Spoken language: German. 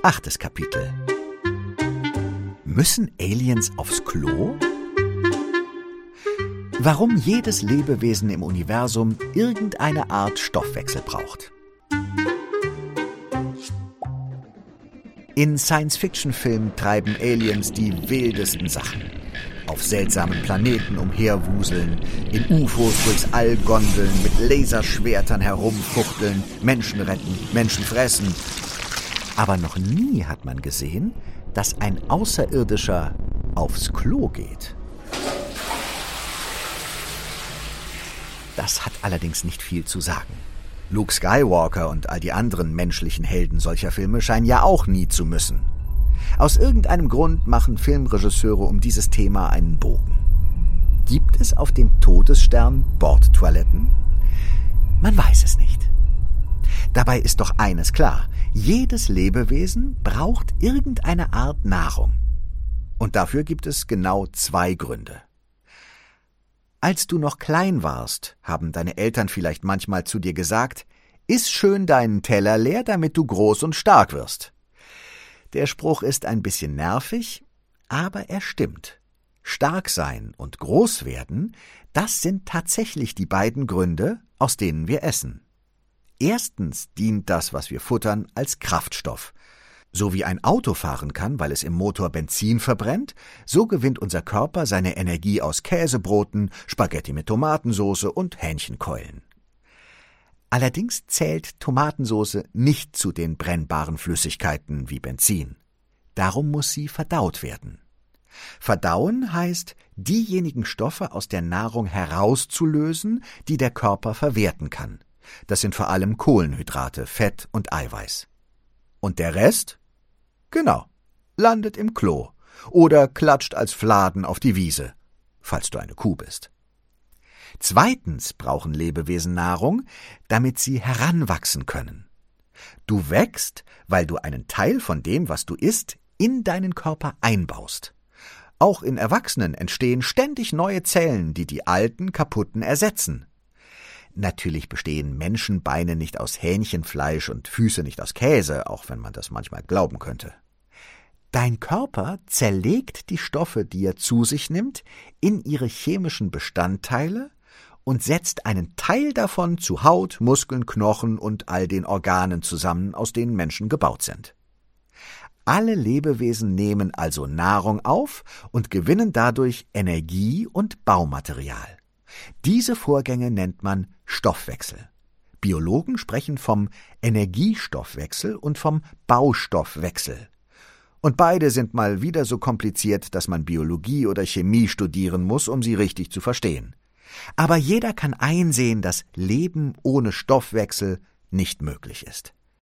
8. Kapitel. Müssen Aliens aufs Klo? Warum jedes Lebewesen im Universum irgendeine Art Stoffwechsel braucht. In Science-Fiction-Filmen treiben Aliens die wildesten Sachen. Auf seltsamen Planeten umherwuseln, in UFOs durchs All gondeln, mit Laserschwertern herumfuchteln, Menschen retten, Menschen fressen. Aber noch nie hat man gesehen, dass ein Außerirdischer aufs Klo geht. Das hat allerdings nicht viel zu sagen. Luke Skywalker und all die anderen menschlichen Helden solcher Filme scheinen ja auch nie zu müssen. Aus irgendeinem Grund machen Filmregisseure um dieses Thema einen Bogen. Gibt es auf dem Todesstern Bordtoiletten? Man weiß es nicht. Dabei ist doch eines klar: Jedes Lebewesen braucht irgendeine Art Nahrung. Und dafür gibt es genau 2 Gründe. Als du noch klein warst, haben deine Eltern vielleicht manchmal zu dir gesagt: Iss schön deinen Teller leer, damit du groß und stark wirst. Der Spruch ist ein bisschen nervig, aber er stimmt. Stark sein und groß werden, das sind tatsächlich die beiden Gründe, aus denen wir essen. Erstens dient das, was wir futtern, als Kraftstoff. So wie ein Auto fahren kann, weil es im Motor Benzin verbrennt, so gewinnt unser Körper seine Energie aus Käsebroten, Spaghetti mit Tomatensauce und Hähnchenkeulen. Allerdings zählt Tomatensauce nicht zu den brennbaren Flüssigkeiten wie Benzin. Darum muss sie verdaut werden. Verdauen heißt, diejenigen Stoffe aus der Nahrung herauszulösen, die der Körper verwerten kann. Das sind vor allem Kohlenhydrate, Fett und Eiweiß. Und der Rest? Genau, landet im Klo oder klatscht als Fladen auf die Wiese, falls du eine Kuh bist. Zweitens brauchen Lebewesen Nahrung, damit sie heranwachsen können. Du wächst, weil du einen Teil von dem, was du isst, in deinen Körper einbaust. Auch in Erwachsenen entstehen ständig neue Zellen, die die alten, kaputten ersetzen. Natürlich bestehen Menschenbeine nicht aus Hähnchenfleisch und Füße nicht aus Käse, auch wenn man das manchmal glauben könnte. Dein Körper zerlegt die Stoffe, die er zu sich nimmt, in ihre chemischen Bestandteile und setzt einen Teil davon zu Haut, Muskeln, Knochen und all den Organen zusammen, aus denen Menschen gebaut sind. Alle Lebewesen nehmen also Nahrung auf und gewinnen dadurch Energie und Baumaterial. Diese Vorgänge nennt man Stoffwechsel. Biologen sprechen vom Energiestoffwechsel und vom Baustoffwechsel. Und beide sind mal wieder so kompliziert, dass man Biologie oder Chemie studieren muss, um sie richtig zu verstehen. Aber jeder kann einsehen, dass Leben ohne Stoffwechsel nicht möglich ist.